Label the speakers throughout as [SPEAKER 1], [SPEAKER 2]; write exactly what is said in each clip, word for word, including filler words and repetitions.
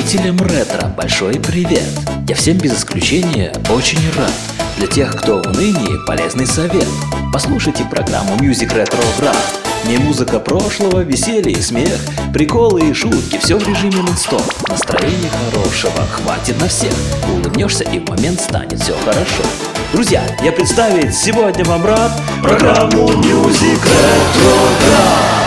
[SPEAKER 1] Любителям ретро большой привет! Я всем без исключения очень рад. Для тех, кто в ныне, полезный совет. Послушайте программу Music Retro Grad. Не музыка прошлого, веселье и смех, приколы и шутки, все в режиме нон-стоп. Настроение хорошего хватит на всех. Улыбнешься и в момент станет все хорошо. Друзья, я представить сегодня вам рад программу Music Retro Grad.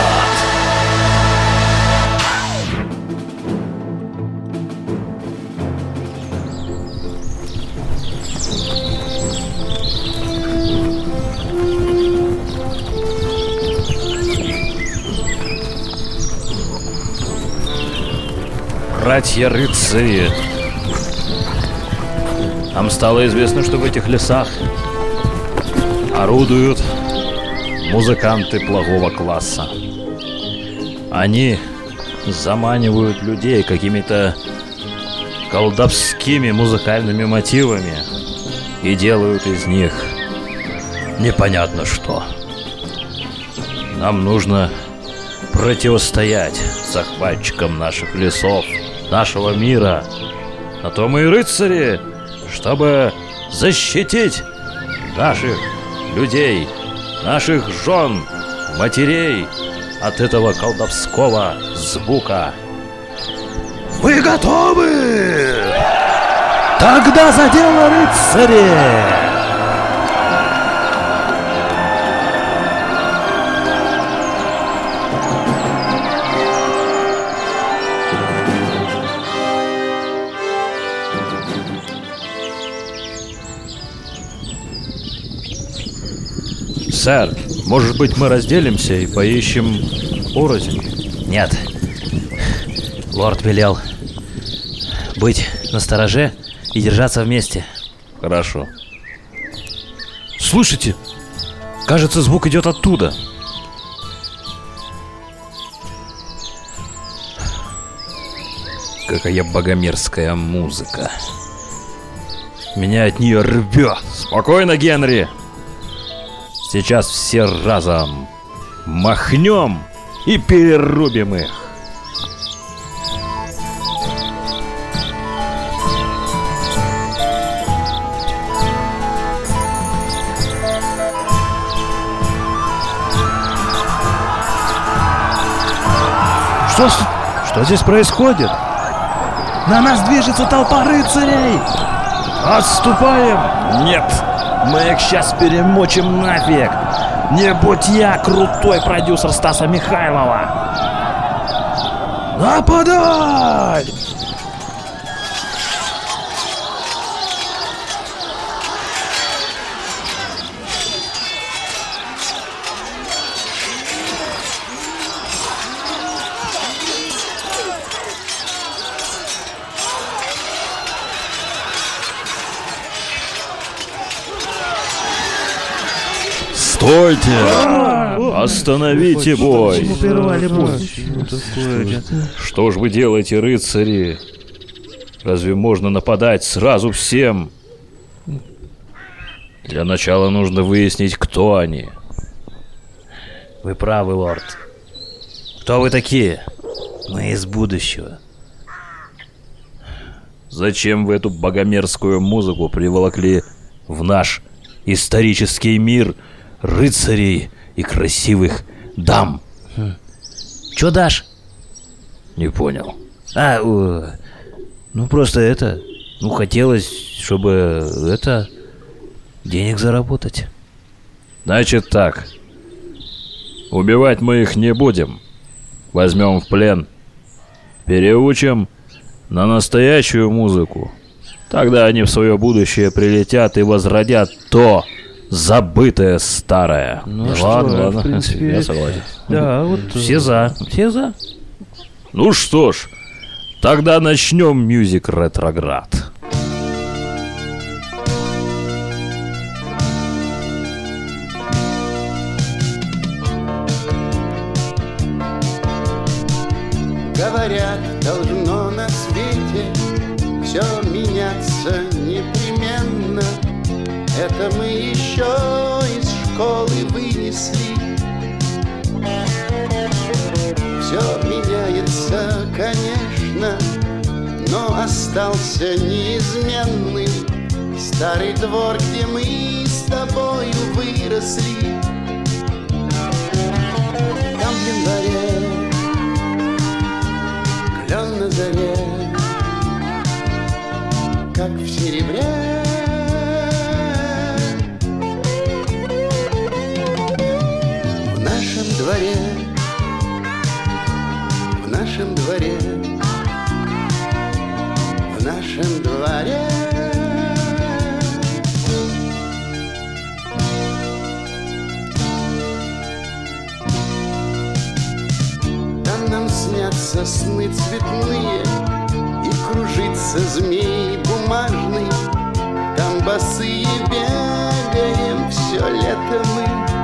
[SPEAKER 2] Братья-рыцари, нам стало известно, что в этих лесах орудуют музыканты плохого класса. Они заманивают людей какими-то колдовскими музыкальными мотивами и делают из них непонятно что. Нам нужно противостоять захватчикам наших лесов, нашего мира. На то мы и рыцари, чтобы защитить наших людей, наших жен, матерей от этого колдовского звука. Вы готовы? Тогда за дело, рыцари! Сэр, может быть, мы разделимся и поищем порознь?
[SPEAKER 3] Нет. Лорд велел быть настороже и держаться вместе.
[SPEAKER 2] Хорошо. Слушайте, кажется, звук идет оттуда. Какая богомерзкая музыка. Меня от нее рвет. Спокойно, Генри. Сейчас все разом махнем и перерубим их. Что, что здесь происходит?
[SPEAKER 3] На нас движется толпа рыцарей!
[SPEAKER 2] Отступаем! Нет! Мы их сейчас перемочим нафиг! Не будь я крутой продюсер Стаса Михайлова! Нападай! Стойте! Остановите бой! Что ж вы делаете, рыцари? Разве можно нападать сразу всем? Для начала нужно выяснить, кто они.
[SPEAKER 3] Вы правы, лорд. Кто вы такие? Мы из будущего.
[SPEAKER 2] Зачем вы эту богомерзкую музыку приволокли в наш исторический мир рыцарей и красивых дам?
[SPEAKER 3] Хм. Чё дашь?
[SPEAKER 2] Не понял.
[SPEAKER 3] А, о, ну просто это, ну хотелось, чтобы это, денег заработать.
[SPEAKER 2] Значит так, убивать мы их не будем. Возьмем в плен, переучим на настоящую музыку. Тогда они в свое будущее прилетят и возродят то забытое старое.
[SPEAKER 3] Ну,
[SPEAKER 2] да
[SPEAKER 3] что,
[SPEAKER 2] ладно, ладно,
[SPEAKER 3] в принципе,
[SPEAKER 2] я согласен.
[SPEAKER 3] Да, вот все за, все за.
[SPEAKER 2] Ну что ж, тогда начнем Music Retro Grad.
[SPEAKER 4] Говорят, должно на свете все меняться непременно. Это мы еще из школы вынесли. Все меняется, конечно, но остался неизменным старый двор, где мы с тобою выросли. Там в январе клен на заре, как в серебре. В нашем дворе, в нашем дворе, в нашем дворе там нам снятся сны цветные, и кружится змей бумажный. Там босые бегаем все лето мы,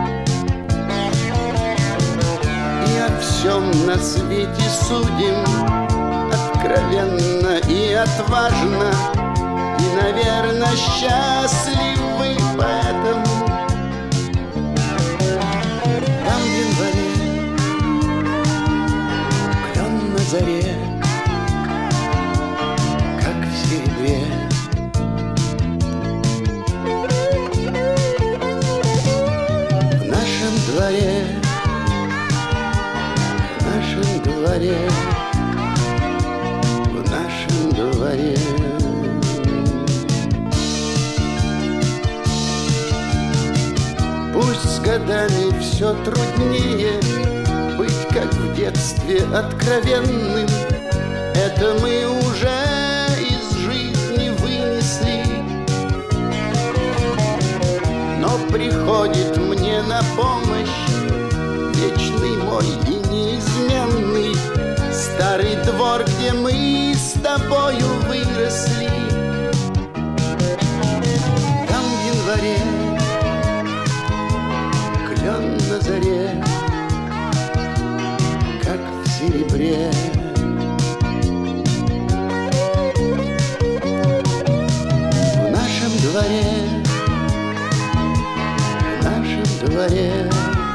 [SPEAKER 4] и о всем на свете судим откровенно и отважно, и, наверное, счастливы поэтому. Там в январе клен на заре, как в серебре. В нашем дворе, в нашем дворе, в нашем дворе. Пусть с годами все труднее быть, как в детстве, откровенным. Это мы уже из жизни вынесли. Но приходит мне на помощь вечный мой и неизменный старый двор, где мы с тобою выросли. Там в январе клен на заре, как в серебре. В нашем дворе, в нашем дворе,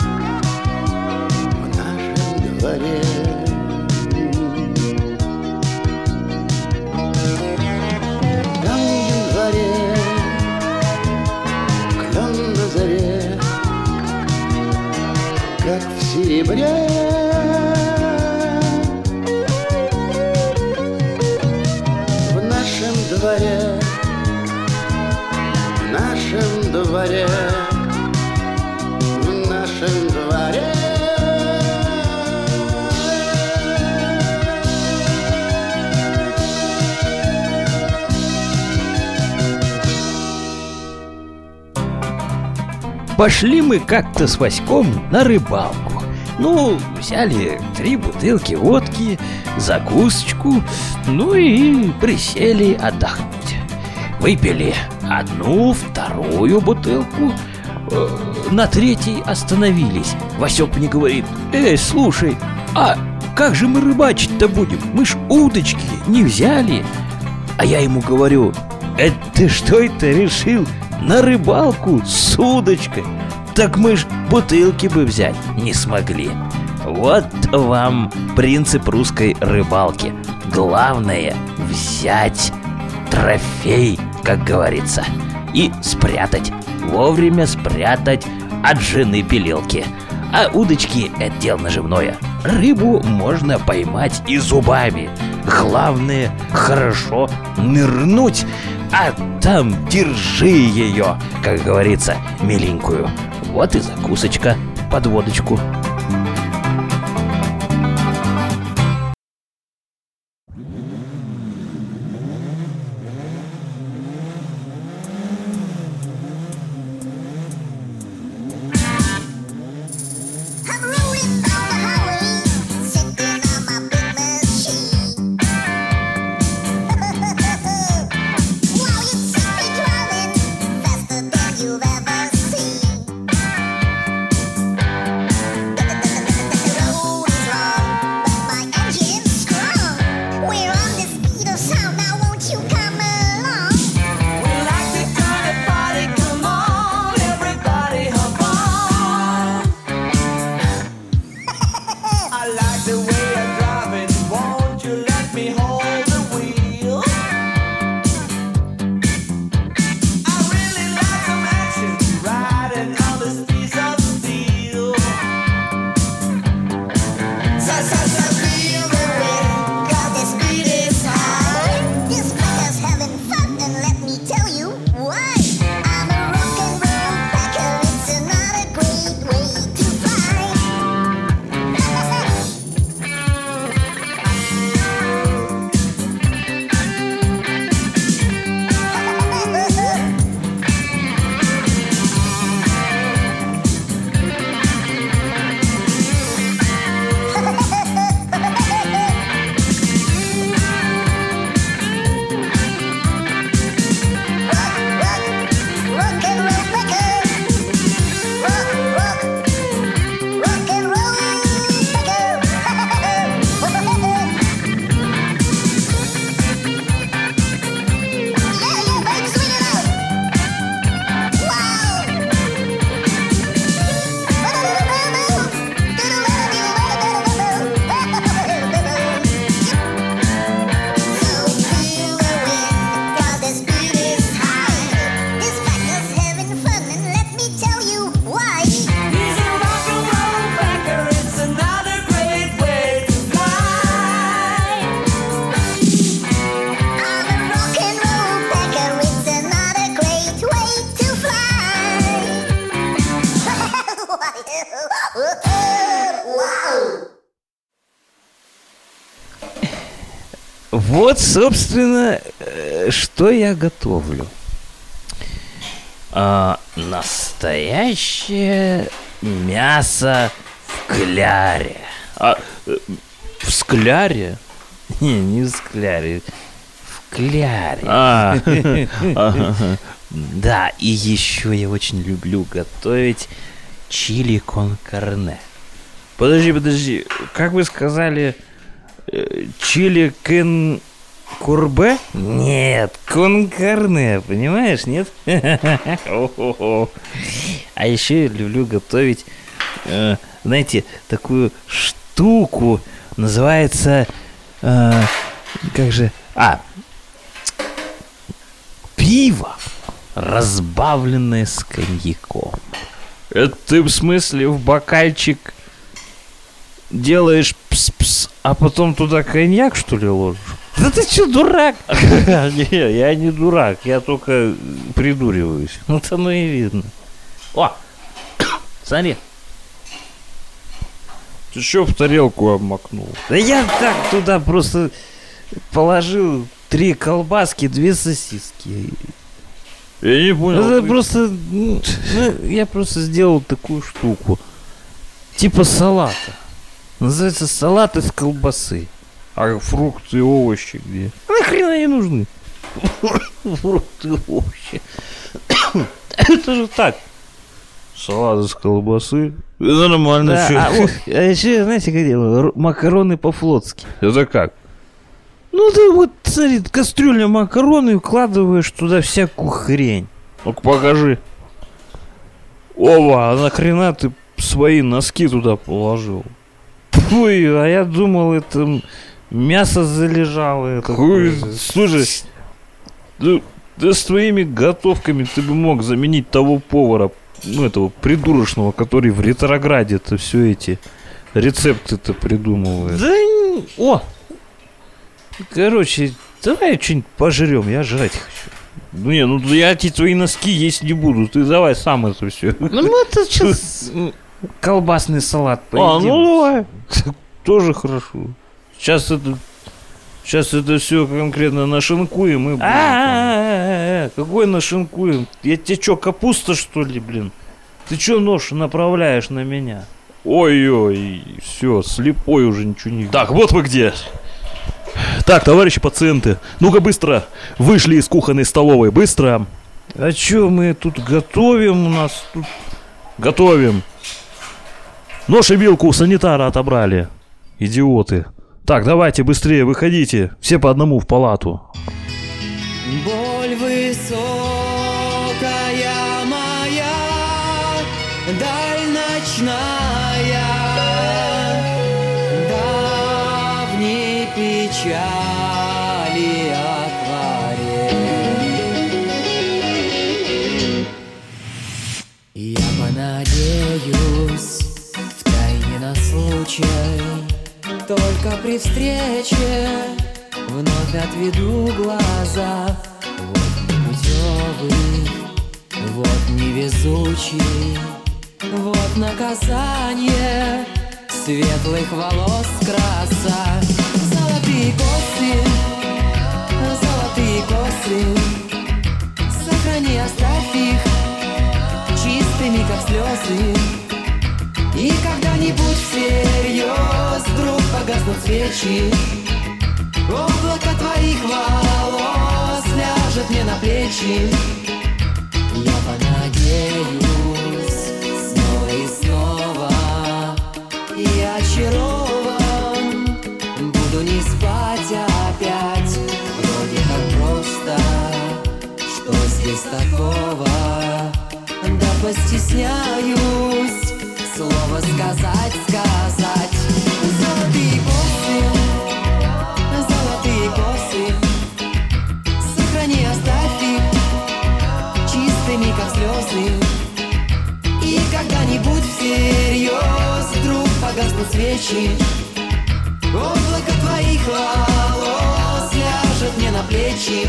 [SPEAKER 4] в нашем дворе. Там в январе клен на заре, как в серебре. В нашем дворе, в нашем дворе, в нашем дворе.
[SPEAKER 5] Пошли мы как-то с Васьком на рыбалку. Ну, взяли три бутылки водки, закусочку, ну и присели отдохнуть. Выпили одну, вторую бутылку, э, на третьей остановились. Васек мне говорит: эй, слушай, а как же мы рыбачить-то будем? Мы ж удочки не взяли. А я ему говорю: это ты что это решил? На рыбалку с удочкой? Так мы ж бутылки бы взять не смогли. Вот вам принцип русской рыбалки. Главное взять трофей, как говорится, и спрятать. Вовремя спрятать от жены пилилки. А удочки — это дело наживное. Рыбу можно поймать и зубами. Главное хорошо нырнуть, а там держи ее, как говорится, миленькую. Вот и закусочка под водочку.
[SPEAKER 6] I like the way you're driving, won't you let me hold the wheel?
[SPEAKER 5] Вот, собственно, э, что я готовлю. А, настоящее мясо в кляре.
[SPEAKER 2] А э, в скляре?
[SPEAKER 5] Не, не в скляре. В кляре.
[SPEAKER 2] А,
[SPEAKER 5] Да, и еще я очень люблю готовить чили кон карне.
[SPEAKER 2] подожди, подожди, как вы сказали, э, чили кен курбе?
[SPEAKER 5] Нет, кон карне, понимаешь, нет? А еще я люблю готовить, э, знаете, такую штуку, называется, э, как же, а, пиво, разбавленное с коньяком.
[SPEAKER 2] Это ты в смысле в бокальчик делаешь пс-пс, а потом туда коньяк, что ли, ложишь?
[SPEAKER 5] Да ты что, дурак?
[SPEAKER 2] Не, я не дурак, я только придуриваюсь.
[SPEAKER 5] Ну, то ну и видно. О, смотри.
[SPEAKER 2] Ты что в тарелку обмакнул?
[SPEAKER 5] Да я так туда просто положил три колбаски, две сосиски.
[SPEAKER 2] Я не понял.
[SPEAKER 5] Это
[SPEAKER 2] ты-
[SPEAKER 5] просто, ну, ну, я просто сделал такую штуку. Типа салата. Называется салат из колбасы.
[SPEAKER 2] А фрукты и овощи где?
[SPEAKER 5] Нахрена они нужны? Фрукты, овощи. Это же так.
[SPEAKER 2] Салат из колбасы? Это нормально,
[SPEAKER 5] Да,
[SPEAKER 2] чё?
[SPEAKER 5] а, вот, а еще, знаете, как делаю? Р- Макароны по-флотски.
[SPEAKER 2] Это как?
[SPEAKER 5] Ну ты вот, смотри, кастрюля макароны, вкладываешь туда всякую хрень.
[SPEAKER 2] Ну-ка покажи. Ова, а нахрена ты свои носки туда положил?
[SPEAKER 5] Ой, а я думал, это м, мясо залежало. Это
[SPEAKER 2] Хуй,
[SPEAKER 5] такое.
[SPEAKER 2] слушай, да, да с твоими готовками ты бы мог заменить того повара, ну этого придурочного, который в ретрограде-то все эти рецепты-то придумывает.
[SPEAKER 5] Да, н- о! Короче, давай что-нибудь пожрем, я жрать хочу.
[SPEAKER 2] Ну не, ну я эти твои носки есть не буду, ты давай сам это все.
[SPEAKER 5] Ну мы это сейчас колбасный салат
[SPEAKER 2] А,
[SPEAKER 5] поедим.
[SPEAKER 2] ну давай. Тоже хорошо. Сейчас это, сейчас это все конкретно нашинкуем и будем там.
[SPEAKER 5] А-а-а, какой нашинкуем? Я тебе что, капуста что ли, блин? Ты что нож направляешь на меня?
[SPEAKER 2] Ой-ой, все, слепой уже ничего не видит.
[SPEAKER 3] Так, вот вы где. Так, товарищи пациенты, ну-ка быстро, вышли из кухонной столовой, быстро.
[SPEAKER 5] А что мы тут готовим? У нас тут...
[SPEAKER 3] Готовим. Нож и вилку у санитара отобрали. Идиоты. Так, давайте быстрее, выходите. Все по одному в палату.
[SPEAKER 6] Боль высокая моя, даль ночная, давней печали акварель. Я понадеюсь втайне на случай только при встрече вновь отведу глаза. Вот непутевый, вот невезучий, вот наказание светлых волос краса. Золотые косы, золотые косы, сохрани, оставь их чистыми, как слезы. И когда-нибудь всерьез вдруг погаснут свечи, облако твоих волос ляжет мне на плечи. Я понадеюсь снова и снова, и очарован буду не спать опять. Вроде как просто, что здесь такого? Да постесняюсь слово сказать, сказать. Золотые косы, золотые косы, сохрани, оставь их чистыми, как слезы. И когда-нибудь всерьез вдруг погаснут свечи, облако твоих волос ляжет мне на плечи.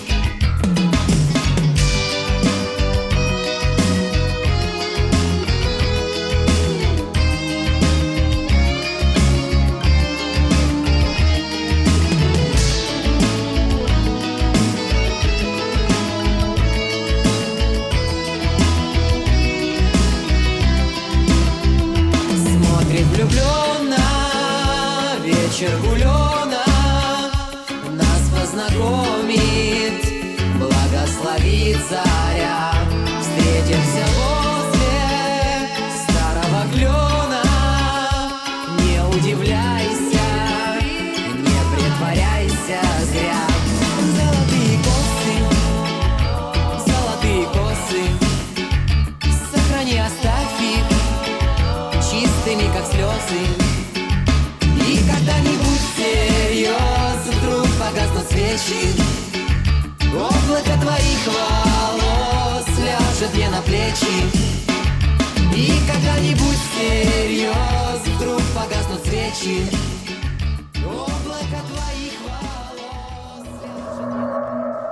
[SPEAKER 6] Влюбленно, вечер гулёна нас познакомит, благословит заря. Встретимся возле старого клена. Не удивляйся, не притворяйся зря. Золотые косы, золотые косы, сохрани, оставь их чистыми, как слезы. И когда-нибудь всерьез вдруг погаснут свечи, облако твоих волос ляжет мне на плечи. И когда-нибудь всерьез вдруг погаснут свечи, облако твоих волос ляжет мне на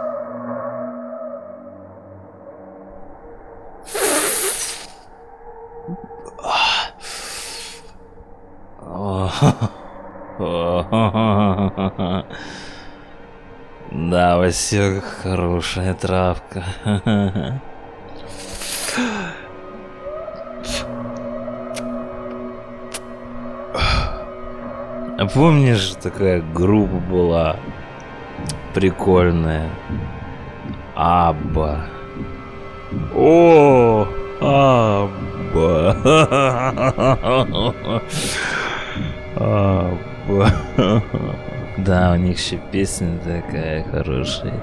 [SPEAKER 2] Да, Васек, хорошая травка. А помнишь, такая группа была прикольная? Абба.
[SPEAKER 3] О, Абба.
[SPEAKER 2] Абба. Да, у них еще песня такая хорошая.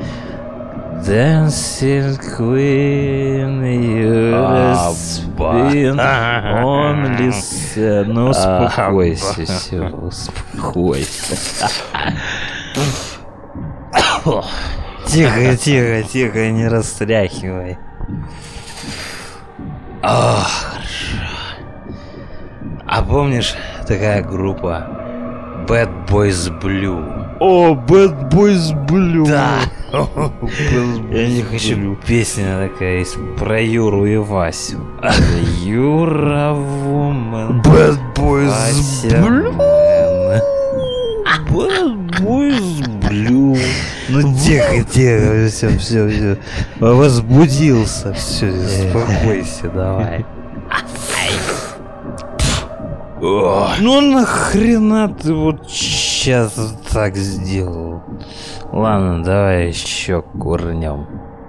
[SPEAKER 2] Dancing Queen, you're spin on listen. Ну, успокойся, все, успокойся. Тихо, тихо, тихо, не растряхивай. О, хорошо. А помнишь, такая группа Bad Boys Blue?
[SPEAKER 3] О, Bad Boys Blue.
[SPEAKER 2] Да. Я не хочу. Песня такая есть про Юру и Васю. Юра Вумен.
[SPEAKER 3] Bad Boys Blue.
[SPEAKER 2] Bad Boys Blue.
[SPEAKER 3] Ну тихо, тихо, все, все, все. Возбудился, все, успокойся, давай.
[SPEAKER 2] Ну нахрена ты вот сейчас так сделал? Ладно, давай еще курнем.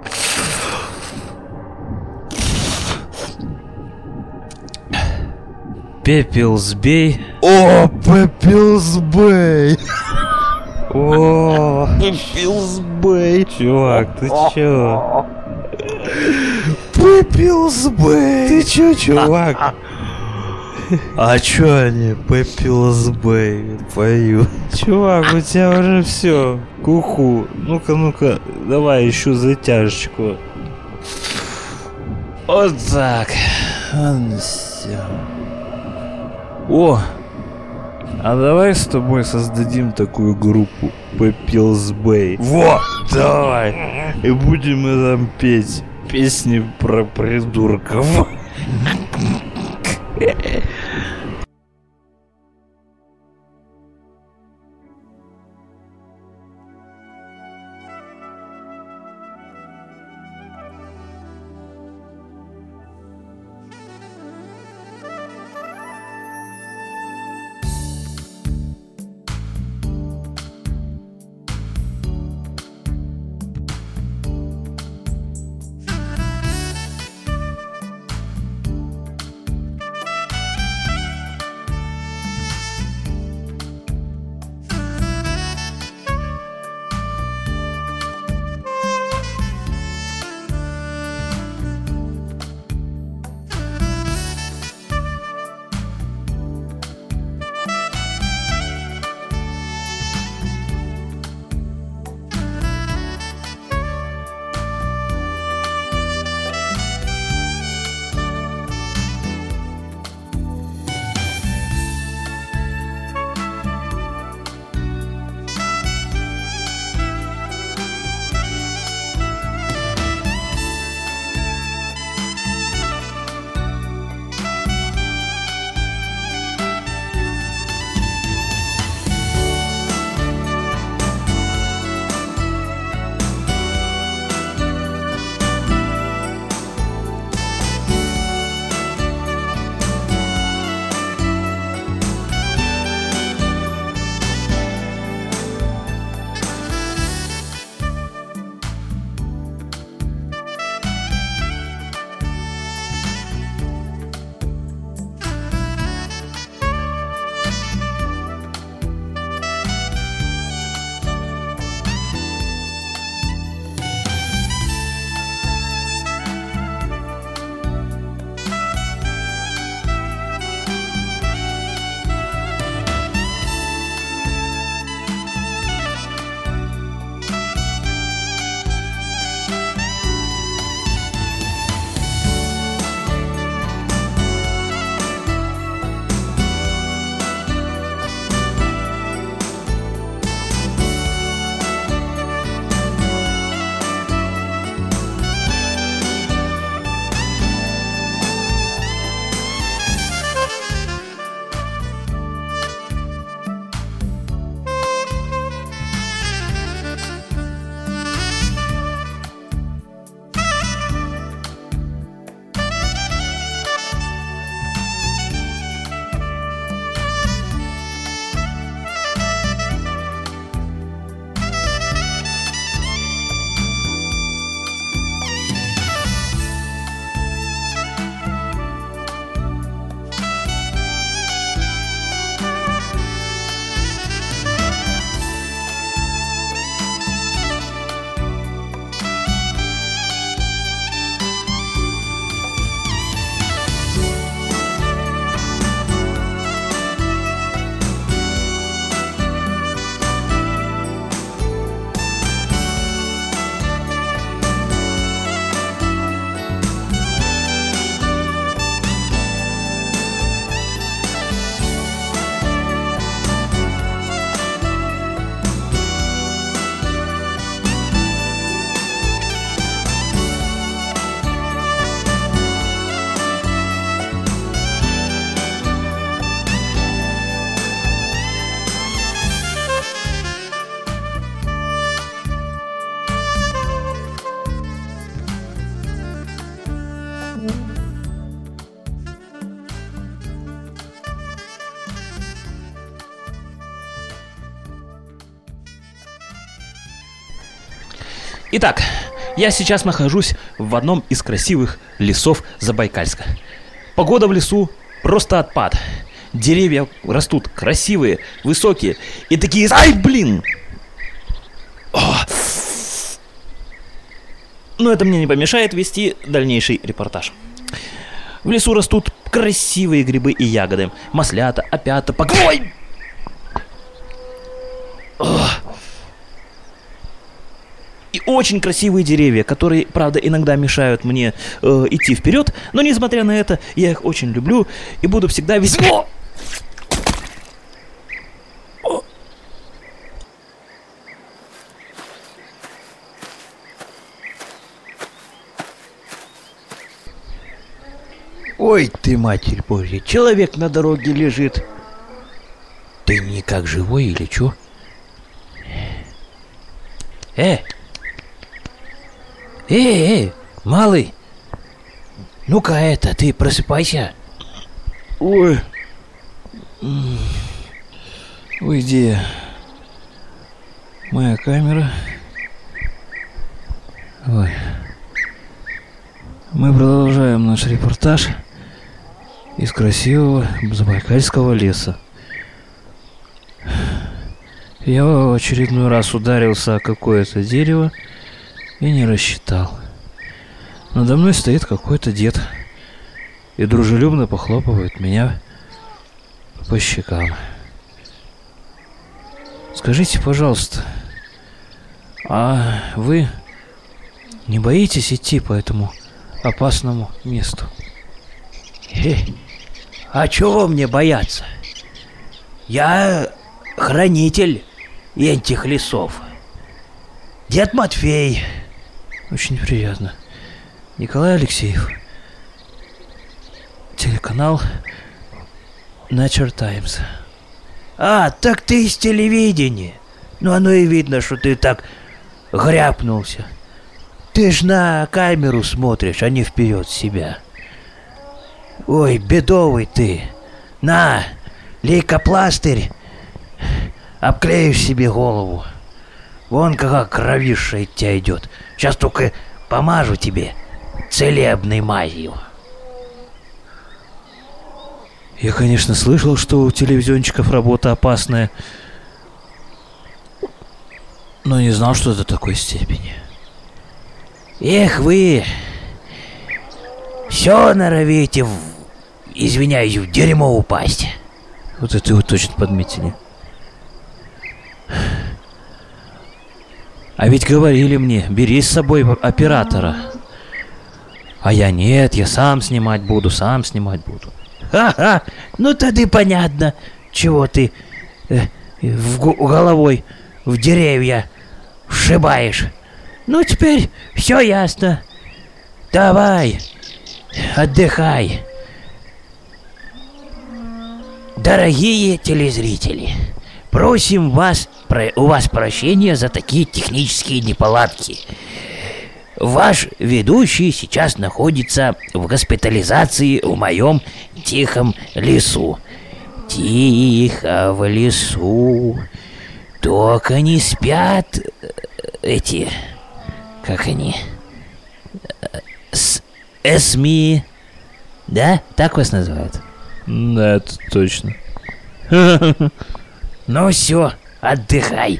[SPEAKER 2] Пепел сбей.
[SPEAKER 3] О, Пепел сбей.
[SPEAKER 2] О, Пепел сбей. Чувак, ты чё?
[SPEAKER 3] Пепел сбей.
[SPEAKER 2] Ты чё, чувак?
[SPEAKER 3] А чё они Пепел сбей поют?
[SPEAKER 2] Чувак, у тебя уже все. Куху. Ну-ка, ну-ка, давай еще затяжечку. Вот так. Ладно, все. О!
[SPEAKER 3] А давай с тобой создадим такую группу Пеппилсбей. Вот, давай. И будем мы там петь песни про придурков.
[SPEAKER 5] Итак, я сейчас нахожусь в одном из красивых лесов Забайкальска. Погода в лесу просто отпад. Деревья растут красивые, высокие и такие... Ай, блин! О! Но это мне не помешает вести дальнейший репортаж. В лесу растут красивые грибы и ягоды. Маслята, опята, пок... Ой! О! И очень красивые деревья, которые, правда, иногда мешают мне э, идти вперед. Но, несмотря на это, я их очень люблю и буду всегда весьма... Ой ты, Матерь Божья, человек на дороге лежит. Ты не как живой или чё? Э! Э, э, малый! Ну-ка это, ты просыпайся.
[SPEAKER 3] Ой. Ой, где моя камера? Ой. Мы продолжаем наш репортаж из красивого Забайкальского леса. Я в очередной раз ударился о какое-то дерево и не рассчитал. Надо мной стоит какой-то дед и дружелюбно похлопывает меня по щекам. Скажите, пожалуйста, а вы не боитесь идти по этому опасному месту?
[SPEAKER 5] Э, а чего мне бояться? Я хранитель этих лесов. Дед Матфей.
[SPEAKER 3] Очень приятно. Николай Алексеев. Телеканал Nature Times.
[SPEAKER 5] А, так ты из телевидения. Ну, оно и видно, что ты так гряпнулся. Ты ж на камеру смотришь, а не вперед себя. Ой, бедовый ты. На, лейкопластырь. Обклеишь себе голову. Вон какая кровища от тебя идет. Сейчас только помажу тебе целебной мазью.
[SPEAKER 3] Я, конечно, слышал, что у телевизионщиков работа опасная, но не знал, что до такой степени.
[SPEAKER 5] Эх вы, все норовите, в, извиняюсь, в дерьмо упасть.
[SPEAKER 3] Вот это вы точно подметили. А ведь говорили мне, бери с собой оператора. А я нет, я сам снимать буду, сам снимать буду.
[SPEAKER 5] Ха-ха, ну тогда понятно, чего ты э, в головой в деревья вшибаешь. Ну теперь все ясно. Давай, отдыхай. Дорогие телезрители, просим вас, про, у вас прощения за такие технические неполадки. Ваш ведущий сейчас находится в госпитализации в моем тихом лесу. Тихо в лесу, только не спят эти, как они, С, эсми, да? Так вас называют?
[SPEAKER 3] Да, это точно.
[SPEAKER 5] Ну все, отдыхай.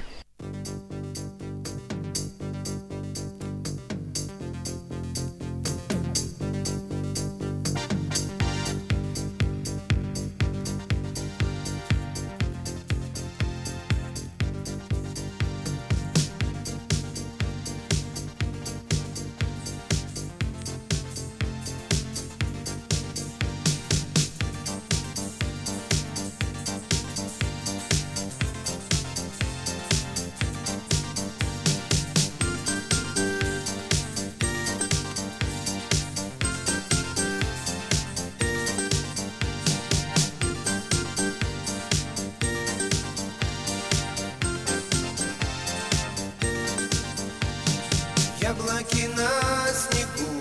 [SPEAKER 7] Яблоки на снегу,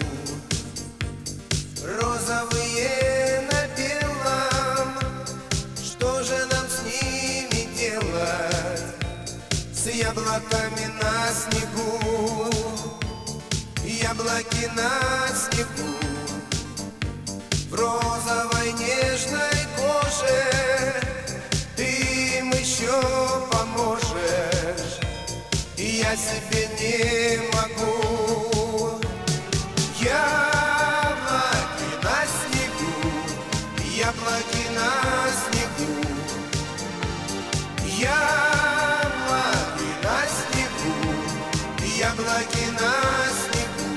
[SPEAKER 7] розовые на белом. Что же нам с ними делать, с яблоками на снегу? Яблоки на снегу, в розовой нежной коже. Ты им еще поможешь, и я себе не могу. Яблоки на снегу, яблоки на снегу, яблоки на снегу, яблоки на снегу.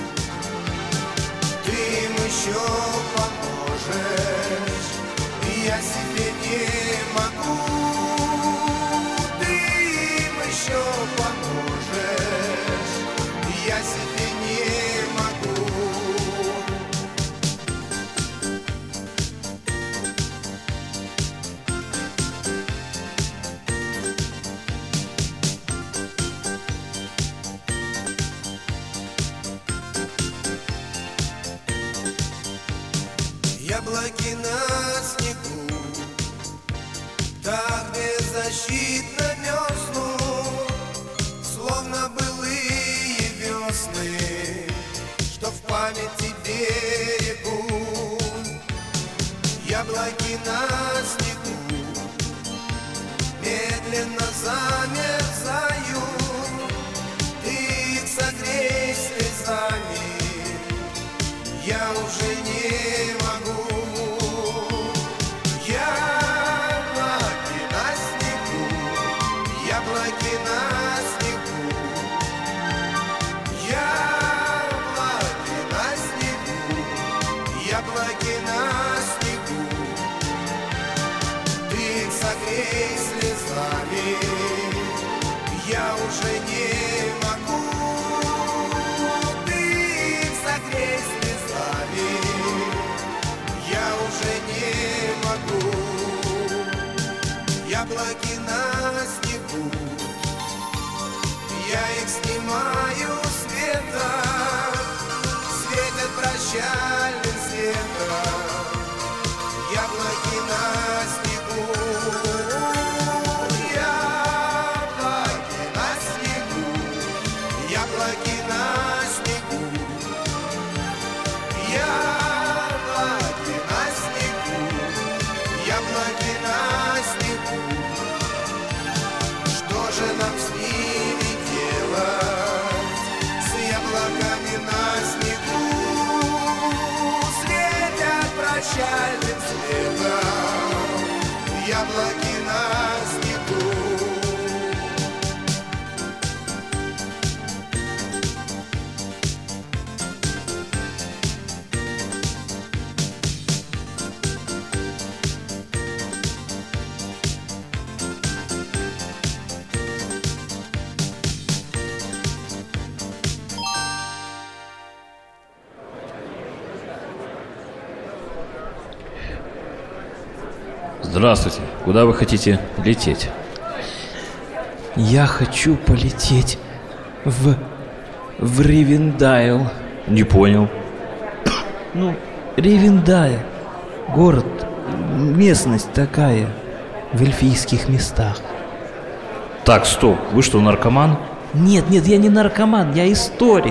[SPEAKER 7] Ты им еще поможешь, и я себе не могу. Ты им еще поможешь, я себе не могу. яблоки на снегу так беззащитно мерзнут, словно былые весны, что в памяти берегу. Яблоки на снегу медленно замерзают, ты их согрей слезами, я уже не могу. Яблоки на снегу, яблоки на снегу, яблоки на снегу, яблоки на снегу, ты их согрей слезами, я уже не могу. Ты их согрей слезами, я уже не могу. Яблоки на снегу, я их снимаю с ветра, светят прощальным светом. Яблоки на снегу, яблоки на снегу, яблоки на снегу, яблоки на снегу, яблоки на снегу. Что же нам с ними делать, с яблоками на снегу? Светят прощальным светом яблоки на снегу.
[SPEAKER 2] Здравствуйте. Куда вы хотите лететь?
[SPEAKER 3] Я хочу полететь в... в Ривендайл.
[SPEAKER 2] Не понял.
[SPEAKER 3] Ну, Ривендайл. Город, местность такая, в эльфийских местах.
[SPEAKER 2] Так, стоп. Вы что, наркоман?
[SPEAKER 3] Нет, нет, я не наркоман, я историк.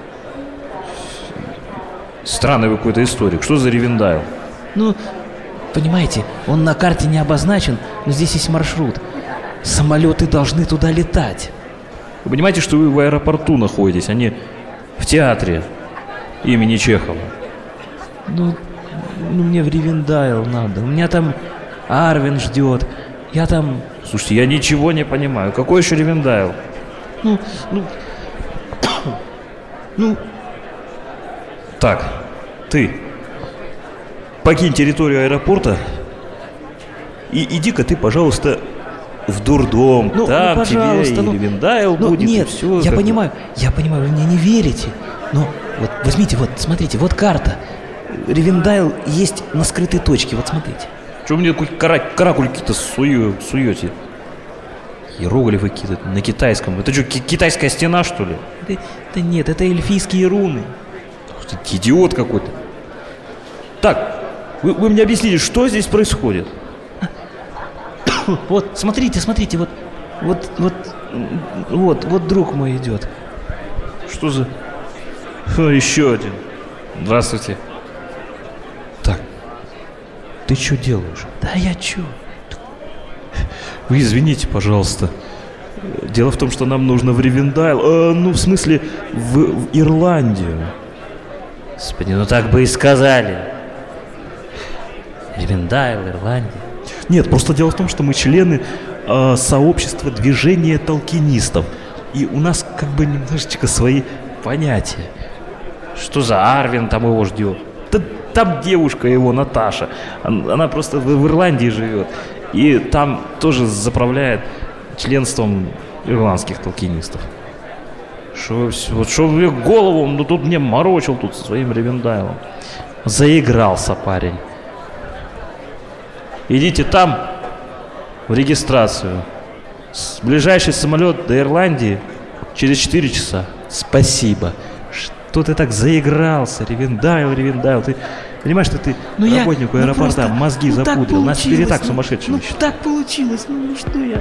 [SPEAKER 2] Странный вы какой-то историк. Что за Ривендайл?
[SPEAKER 3] Ну, понимаете, он на карте не обозначен, но здесь есть маршрут. Самолеты должны туда летать.
[SPEAKER 2] Вы понимаете, что вы в аэропорту находитесь, а не в театре имени Чехова?
[SPEAKER 3] Ну, ну мне в Ривендайл надо. У меня там Арвин ждет. Я там...
[SPEAKER 2] Слушайте, я ничего не понимаю. Какой еще Ривендайл?
[SPEAKER 3] Ну, ну... ну...
[SPEAKER 2] Так, ты покинь территорию аэропорта и иди-ка ты, пожалуйста, в дурдом.
[SPEAKER 3] Ну,
[SPEAKER 2] Там
[SPEAKER 3] ну,
[SPEAKER 2] тебе и
[SPEAKER 3] ну,
[SPEAKER 2] Ривендайл
[SPEAKER 3] ну,
[SPEAKER 2] будет,
[SPEAKER 3] нет,
[SPEAKER 2] и все.
[SPEAKER 3] я понимаю, я понимаю, вы мне не верите. Но вот возьмите, вот, смотрите, вот карта. Ривендайл есть на скрытой точке, вот смотрите.
[SPEAKER 2] Что мне кара- каракульки-то сую, суете? Иероглифы какие-то на китайском. Это что, ки- китайская стена, что ли?
[SPEAKER 3] Да, да нет, это эльфийские руны.
[SPEAKER 2] Ты идиот какой-то. Так, вы, вы мне объясните, что здесь происходит?
[SPEAKER 3] Вот, смотрите, смотрите, вот, вот, вот, вот, вот друг мой идет.
[SPEAKER 2] Что за... О, еще один. Здравствуйте. Так, ты что делаешь?
[SPEAKER 3] Да я чё?
[SPEAKER 2] Вы извините, пожалуйста. Дело в том, что нам нужно в Ривендайл. Э, ну, в смысле, в, в Ирландию.
[SPEAKER 3] Господи, ну так бы и сказали. Ривендайл, Ирландия.
[SPEAKER 2] Нет, просто дело в том, что мы члены э, сообщества движения толкинистов. И у нас как бы немножечко свои понятия.
[SPEAKER 3] Что за Арвин там его ждет?
[SPEAKER 2] Да, там девушка его, Наташа. Она, она просто в, в Ирландии живет. И там тоже заправляет членством ирландских толкинистов. Шо, вот что мне голову, ну тут мне морочил тут со своим Ривендайлом. Заигрался парень. Идите там в регистрацию. С- Ближайший самолет до Ирландии через четыре часа. Спасибо. Что ты так заигрался, Ривендайл, Ривендайл? Ты
[SPEAKER 3] Понимаешь, что ты
[SPEAKER 8] Ну, я-
[SPEAKER 3] работнику
[SPEAKER 8] ну,
[SPEAKER 3] аэропорта
[SPEAKER 8] просто-
[SPEAKER 3] мозги
[SPEAKER 8] ну, так
[SPEAKER 3] запудрил. Нас теперь и так
[SPEAKER 8] получилось, ну,
[SPEAKER 3] сумасшедшими
[SPEAKER 8] Ну,
[SPEAKER 3] считают.
[SPEAKER 8] так получилось, ну, ну что я...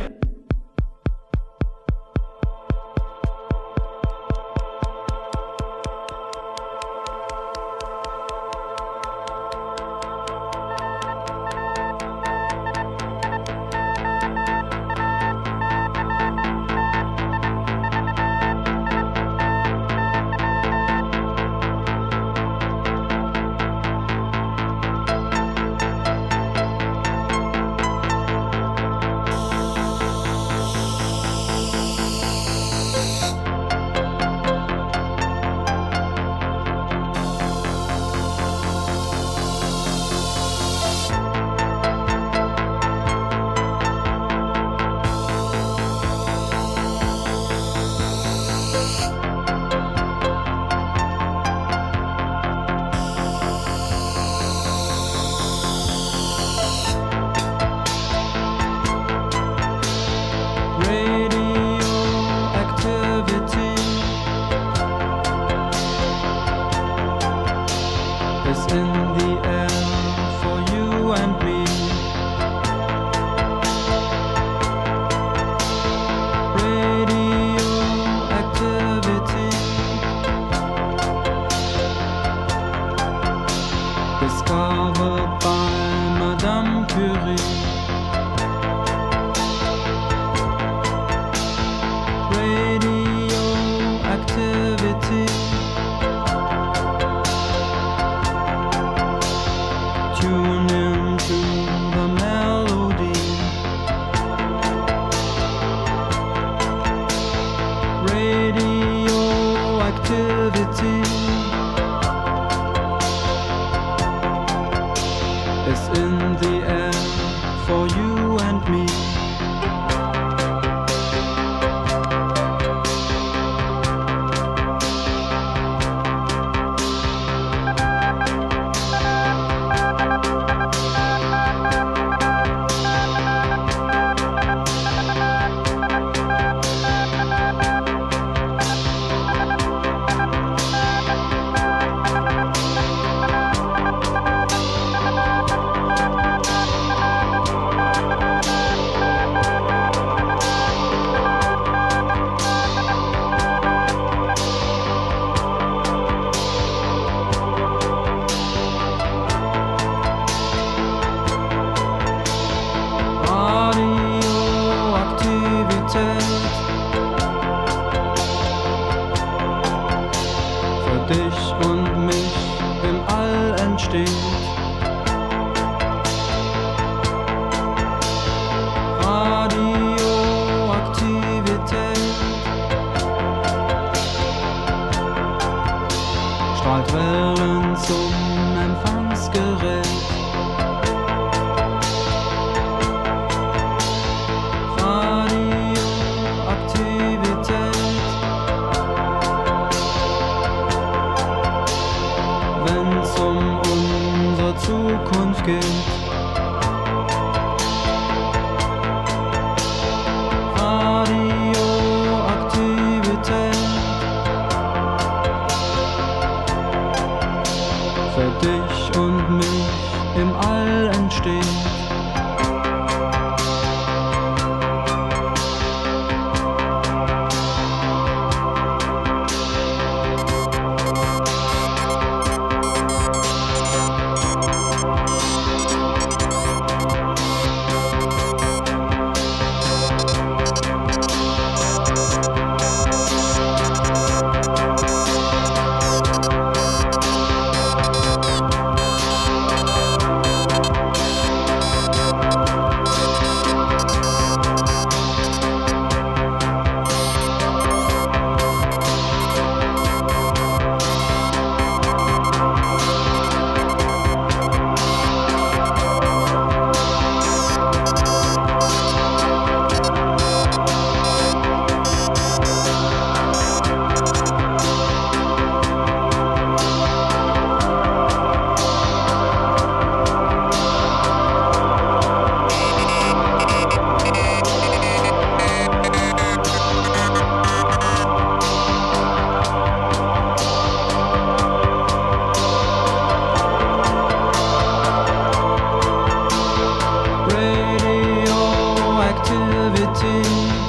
[SPEAKER 9] activity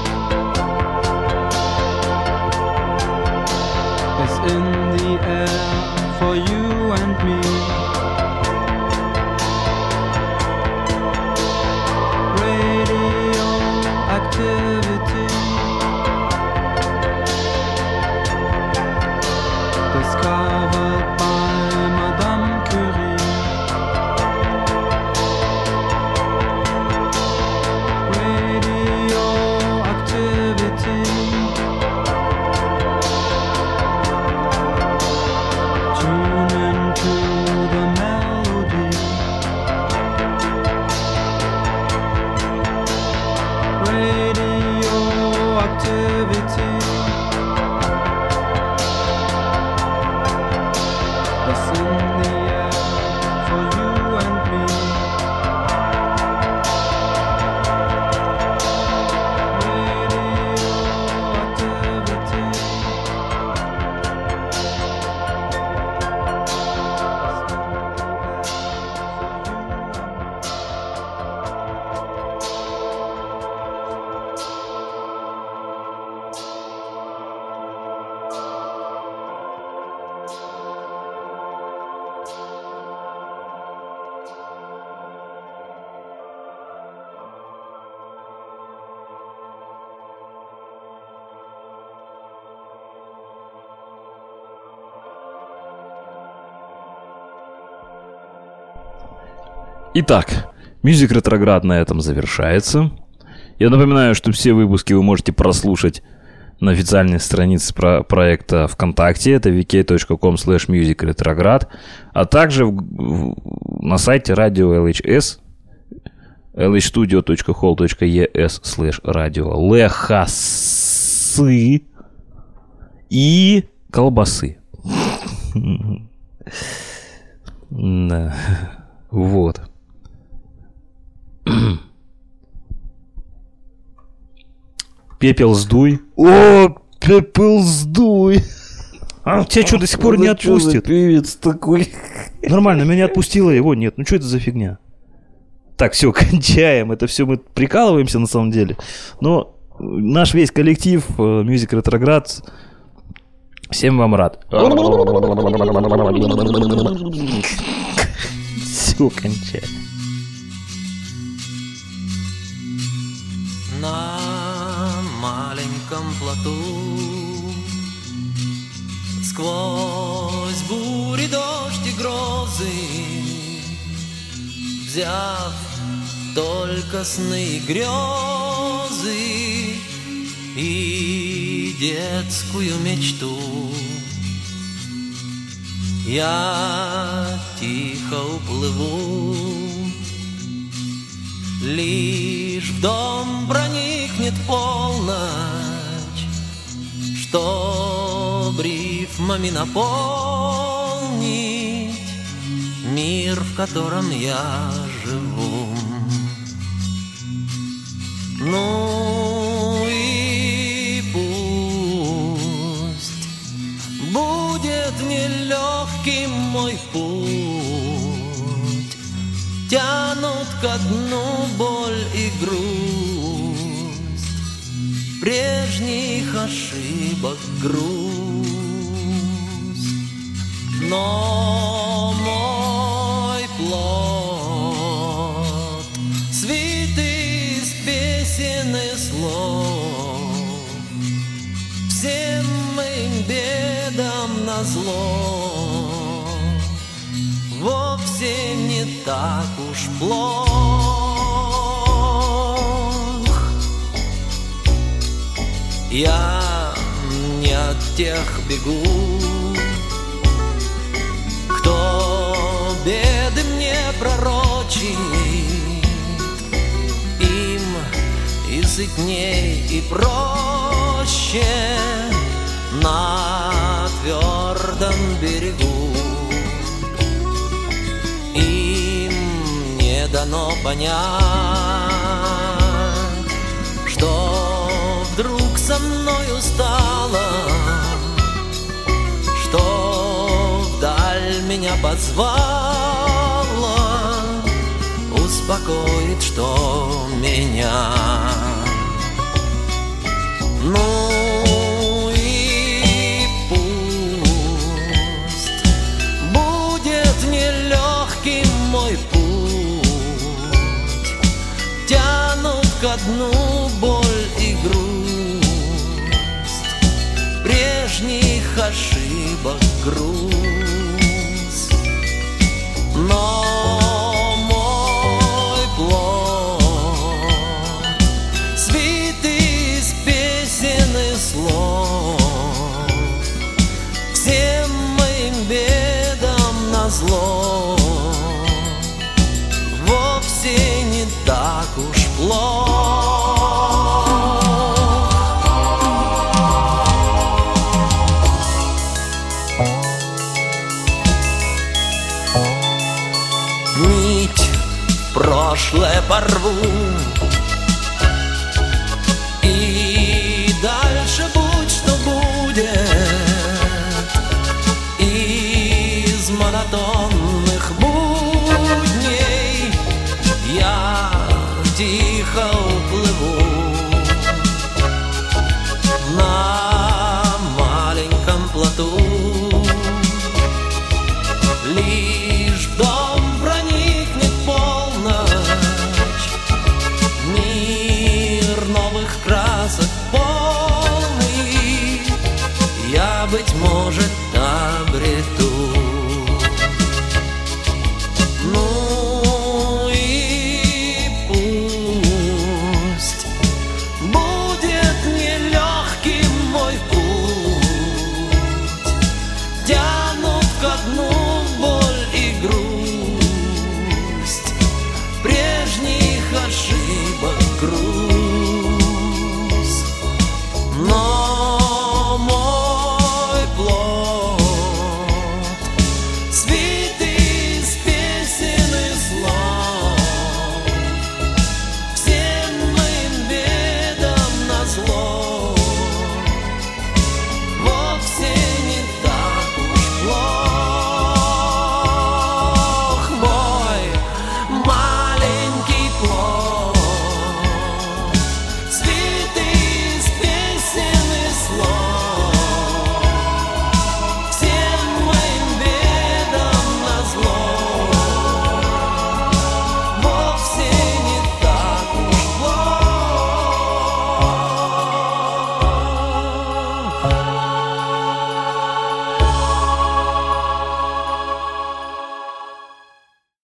[SPEAKER 9] is in the air for you and me. Radioactivity discovered by Madame Curie. Radioactivity tune into the melody. Radioactivity is in the air for you and me. Radioactivity is in
[SPEAKER 2] Итак, Music Retrograd на этом завершается. Я напоминаю, что все выпуски вы можете прослушать на официальной странице про- проекта ВКонтакте. Это ви кей точка ком слэш мьюзик ретроград. А также в, в, на сайте радио эл эйч эс эл эйч студио точка холл точка и эс слэш радио лехасы и колбасы. Да. Вот. Пепел сдуй.
[SPEAKER 3] О, пепел сдуй.
[SPEAKER 2] А тебя что, до сих пор не отпустит?
[SPEAKER 3] Певец такой.
[SPEAKER 2] Нормально, меня отпустило, его нет. Ну что это за фигня? Так, все, кончаем. Это все мы прикалываемся на самом деле. Но наш весь коллектив Music Retrograd всем вам рад. Все, кончаем.
[SPEAKER 6] На маленьком плоту сквозь бури, дождь и грозы, взяв только сны и грезы и детскую мечту, я тихо уплыву. Лишь в дом проникнет полночь, чтоб рифмами наполнить мир, в котором я живу. Ну и пусть будет нелегким мой путь, тянут ко дну боль и грусть, прежних ошибок грусть. Но мой плод свит из песен и слов, всем моим бедам назло, вовсе не так уж плох. Я не от тех бегу, кто беды мне пророчит, им и сытней, и проще на твердом берегу. Им не дано понять, что вдруг со мною стало, что вдаль меня позвало, успокоит, что меня одну боль и грусть, прежних ошибок груз. Но мой плод свит из песен и слов, всем моим бедам назло вовсе не так уж плохо. Нить в прошлое порву и дальше будь что будет. Из монотонных будней я тихо уплыву на маленьком плоту. Лишь в дом проникнет полночь, мир новых красок полный. Я, быть может,